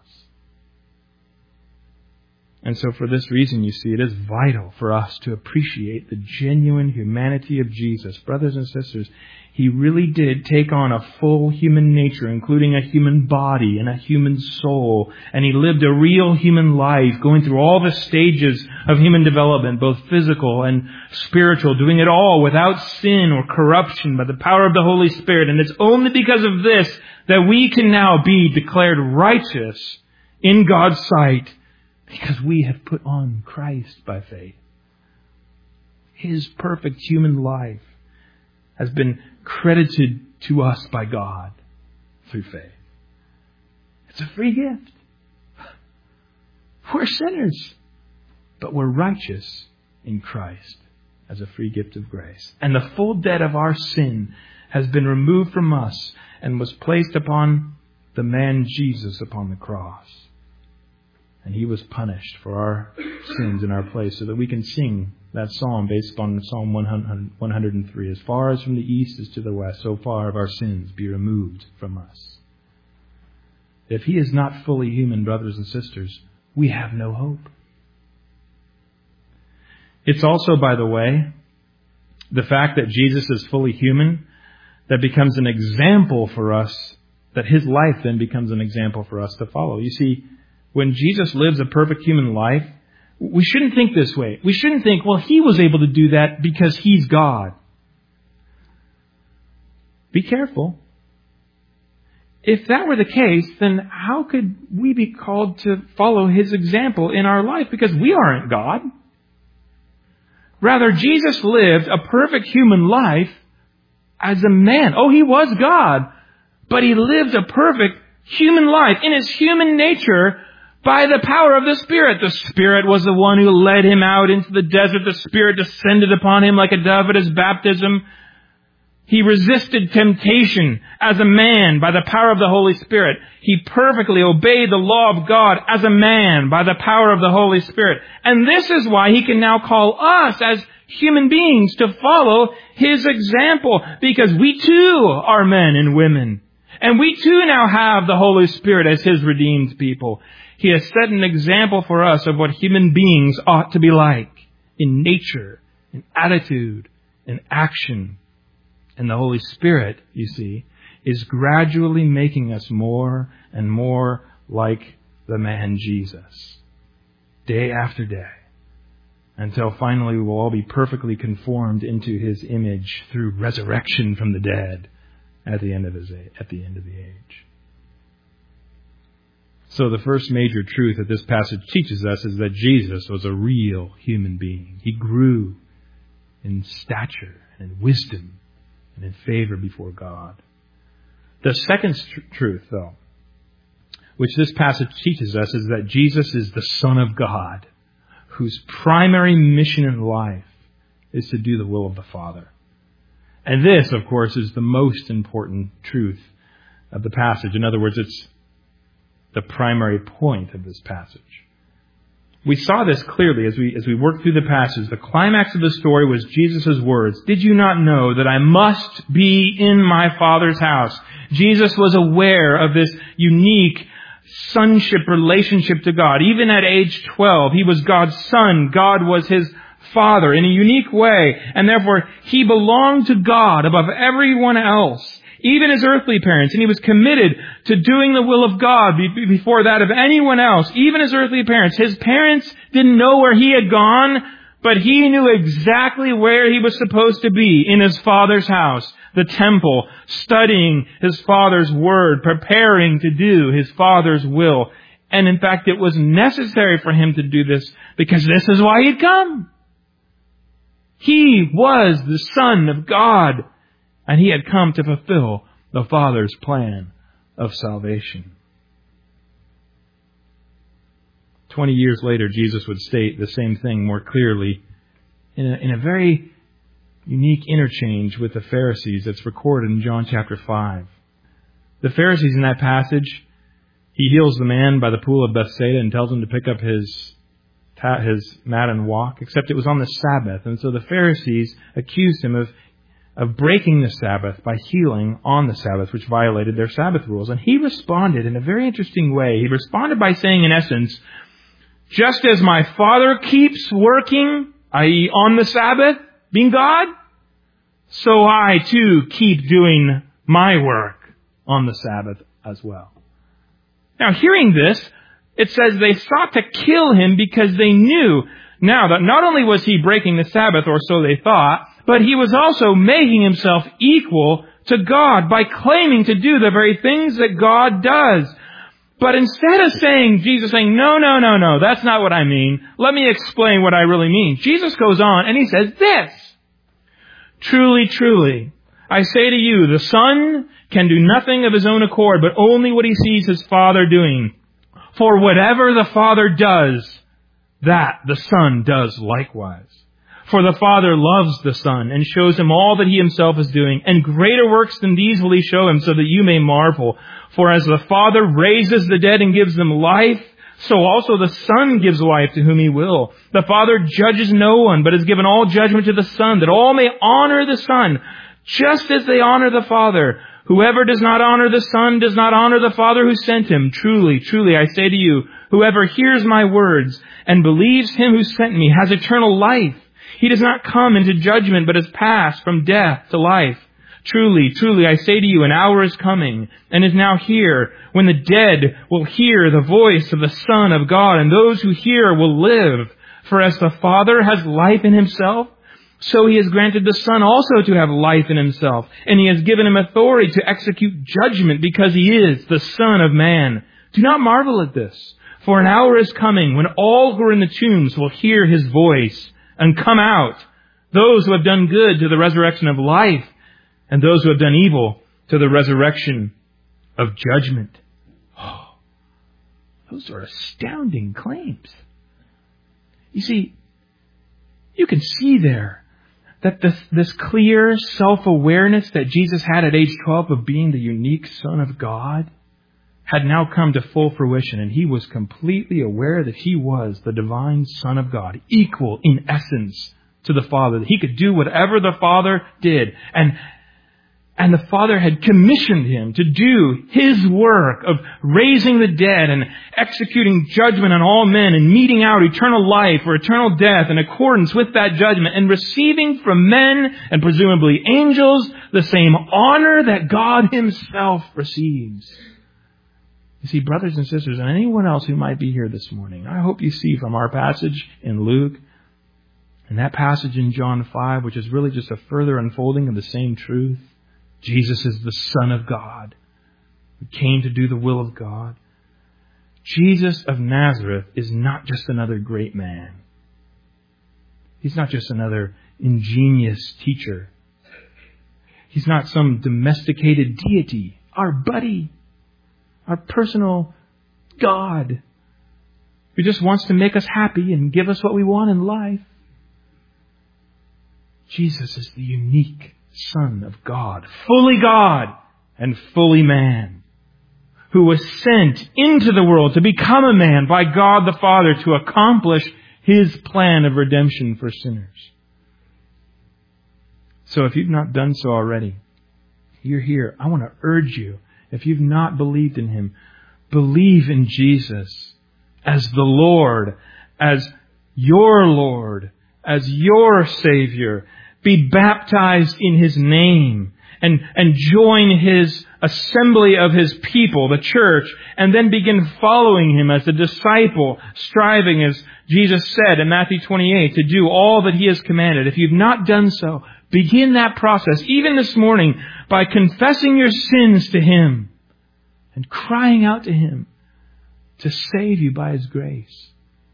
And so for this reason, you see, it is vital for us to appreciate the genuine humanity of Jesus. Brothers and sisters, He really did take on a full human nature, including a human body and a human soul. And He lived a real human life, going through all the stages of human development, both physical and spiritual, doing it all without sin or corruption by the power of the Holy Spirit. And it's only because of this that we can now be declared righteous in God's sight, because we have put on Christ by faith. His perfect human life has been credited to us by God through faith. It's a free gift. We're sinners, but we're righteous in Christ as a free gift of grace. And the full debt of our sin has been removed from us and was placed upon the man Jesus upon the cross. And He was punished for our sins in our place so that we can sing that psalm based on Psalm one hundred three. As far as from the east is to the west, so far have our sins be removed from us. If He is not fully human, brothers and sisters, we have no hope. It's also, by the way, the fact that Jesus is fully human that becomes an example for us, that His life then becomes an example for us to follow. You see, when Jesus lives a perfect human life, we shouldn't think this way. We shouldn't think, well, He was able to do that because He's God. Be careful. If that were the case, then how could we be called to follow His example in our life? Because we aren't God. Rather, Jesus lived a perfect human life as a man. Oh, He was God, but He lived a perfect human life in His human nature by the power of the Spirit. The Spirit was the one who led Him out into the desert. The Spirit descended upon Him like a dove at His baptism. He resisted temptation as a man by the power of the Holy Spirit. He perfectly obeyed the law of God as a man by the power of the Holy Spirit. And this is why He can now call us as human beings to follow His example, because we too are men and women. And we too now have the Holy Spirit as His redeemed people. He has set an example for us of what human beings ought to be like in nature, in attitude, in action. And the Holy Spirit, you see, is gradually making us more and more like the man Jesus, day after day, until finally we will all be perfectly conformed into His image through resurrection from the dead at the end of his at the end of the age. So the first major truth that this passage teaches us is that Jesus was a real human being. He grew in stature and in wisdom and in favor before God. The second tr- truth, though, which this passage teaches us, is that Jesus is the Son of God, whose primary mission in life is to do the will of the Father. And this, of course, is the most important truth of the passage. In other words, it's the primary point of this passage. We saw this clearly as we as we worked through the passage. The climax of the story was Jesus' words, "Did you not know that I must be in my Father's house?" Jesus was aware of this unique sonship relationship to God. Even at age twelve, He was God's Son. God was His Father in a unique way. And therefore, He belonged to God above everyone else, even His earthly parents. And He was committed to doing the will of God before that of anyone else, even His earthly parents. His parents didn't know where He had gone, but He knew exactly where He was supposed to be, in His Father's house, the temple, studying His Father's Word, preparing to do His Father's will. And in fact, it was necessary for Him to do this because this is why He'd come. He was the Son of God, and He had come to fulfill the Father's plan of salvation. Twenty years later, Jesus would state the same thing more clearly in a, in a very unique interchange with the Pharisees that's recorded in John chapter five. The Pharisees in that passage, He heals the man by the pool of Bethsaida and tells him to pick up his his mat and walk, except it was on the Sabbath. And so the Pharisees accused Him of, of breaking the Sabbath by healing on the Sabbath, which violated their Sabbath rules. And He responded in a very interesting way. He responded by saying, in essence, just as my Father keeps working, that is on the Sabbath, being God, so I too keep doing my work on the Sabbath as well. Now, hearing this, it says they sought to kill Him because they knew now that not only was He breaking the Sabbath, or so they thought, but He was also making Himself equal to God by claiming to do the very things that God does. But instead of saying, Jesus saying, no, no, no, no, that's not what I mean. Let me explain what I really mean. Jesus goes on and He says this, "Truly, truly, I say to you, the Son can do nothing of His own accord, but only what He sees His Father doing. For whatever the Father does, that the Son does likewise. For the Father loves the Son and shows him all that he himself is doing. And greater works than these will he show him, so that you may marvel. For as the Father raises the dead and gives them life, so also the Son gives life to whom he will. The Father judges no one, but has given all judgment to the Son, that all may honor the Son, just as they honor the Father. Whoever does not honor the Son does not honor the Father who sent him. Truly, truly, I say to you, whoever hears my words and believes him who sent me has eternal life. He does not come into judgment, but has passed from death to life. Truly, truly, I say to you, an hour is coming, and is now here, when the dead will hear the voice of the Son of God, and those who hear will live. For as the Father has life in himself, so he has granted the Son also to have life in himself, and he has given him authority to execute judgment, because he is the Son of Man. Do not marvel at this, for an hour is coming when all who are in the tombs will hear his voice and come out, those who have done good to the resurrection of life, and those who have done evil to the resurrection of judgment. Oh, those are astounding claims. You see, you can see there that this, this clear self-awareness that Jesus had at age twelve of being the unique Son of God had now come to full fruition, and he was completely aware that he was the divine Son of God, equal in essence to the Father, that he could do whatever the Father did. And And the Father had commissioned him to do his work of raising the dead and executing judgment on all men and meting out eternal life or eternal death in accordance with that judgment, and receiving from men and presumably angels the same honor that God himself receives. You see, brothers and sisters, and anyone else who might be here this morning, I hope you see from our passage in Luke and that passage in John five, which is really just a further unfolding of the same truth. Jesus is the Son of God who came to do the will of God. Jesus of Nazareth is not just another great man. He's not just another ingenious teacher. He's not some domesticated deity, our buddy, our personal God, who just wants to make us happy and give us what we want in life. Jesus is the unique Son of God, fully God and fully man, who was sent into the world to become a man by God the Father to accomplish his plan of redemption for sinners. So if you've not done so already, you're here. I want to urge you, if you've not believed in him, believe in Jesus as the Lord, as your Lord, as your Savior. Be baptized in his name and, and join his assembly of his people, the church, and then begin following him as a disciple, striving, as Jesus said in Matthew twenty-eight, to do all that he has commanded. If you've not done so, begin that process, even this morning, by confessing your sins to him and crying out to him to save you by his grace.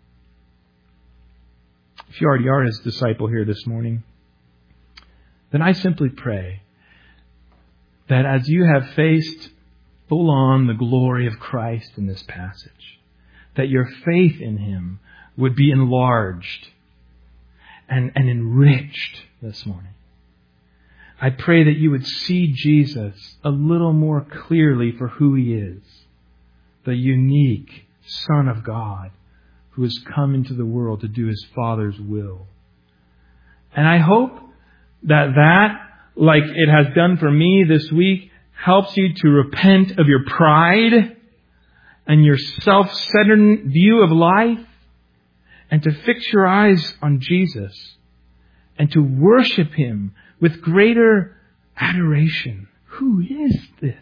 If you already are his disciple here this morning, then I simply pray that as you have faced full on the glory of Christ in this passage, that your faith in him would be enlarged and, and enriched this morning. I pray that you would see Jesus a little more clearly for who he is, the unique Son of God who has come into the world to do his Father's will. And I hope that that, like it has done for me this week, helps you to repent of your pride and your self-centered view of life, and to fix your eyes on Jesus and to worship him with greater adoration. Who is this?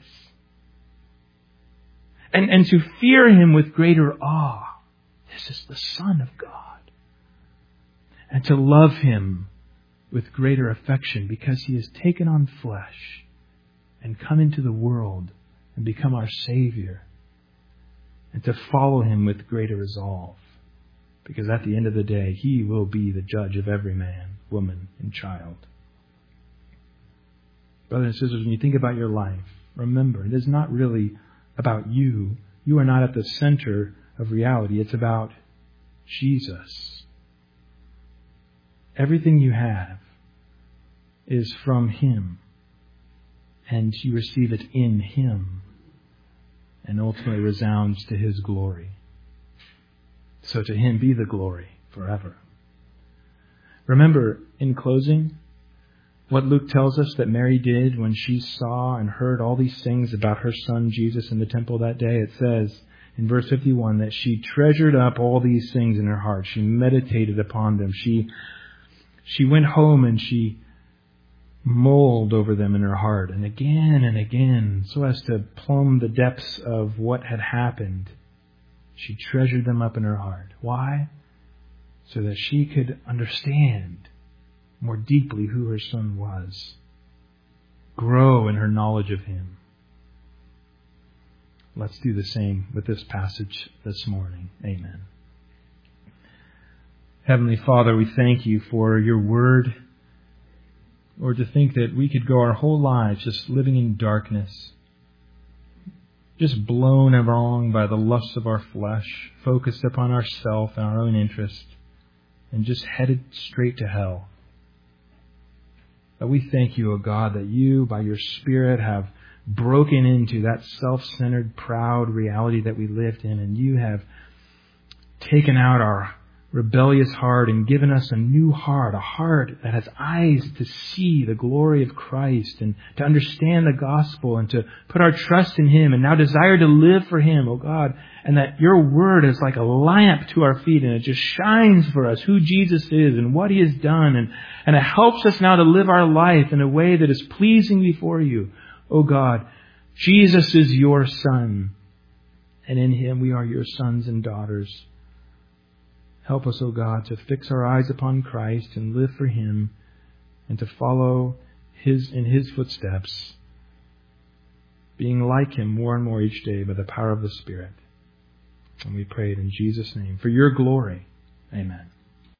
And, and to fear him with greater awe. This is the Son of God. And to love him with greater affection, because he has taken on flesh and come into the world and become our Savior. And to follow him with greater resolve, because at the end of the day, he will be the judge of every man, woman, and child. Brothers and sisters, when you think about your life, remember, it is not really about you. You are not at the center of reality. It's about Jesus. Everything you have is from Him, and you receive it in Him, and ultimately resounds to His glory. So to Him be the glory forever. Remember, in closing, what Luke tells us that Mary did when she saw and heard all these things about her son Jesus in the temple that day. It says in verse fifty-one that she treasured up all these things in her heart. She meditated upon them. She, she went home and she mulled over them in her heart, and again and again, so as to plumb the depths of what had happened. She treasured them up in her heart. Why? So that she could understand more deeply who her son was. Grow in her knowledge of Him. Let's do the same with this passage this morning. Amen. Heavenly Father, we thank You for Your Word. Or to think that we could go our whole lives just living in darkness, just blown along by the lusts of our flesh, focused upon ourself and our own interest, and just headed straight to hell. But we thank You, O God, that You, by Your Spirit, have broken into that self-centered, proud reality that we lived in, and You have taken out our rebellious heart and given us a new heart, a heart that has eyes to see the glory of Christ and to understand the gospel and to put our trust in Him and now desire to live for Him, O God, and that Your Word is like a lamp to our feet and it just shines for us who Jesus is and what He has done, and, and it helps us now to live our life in a way that is pleasing before You. O God, Jesus is Your Son, and in Him we are Your sons and daughters. Help us, O God, to fix our eyes upon Christ and live for Him and to follow His in His footsteps, being like Him more and more each day by the power of the Spirit. And we pray it in Jesus' name for Your glory. Amen.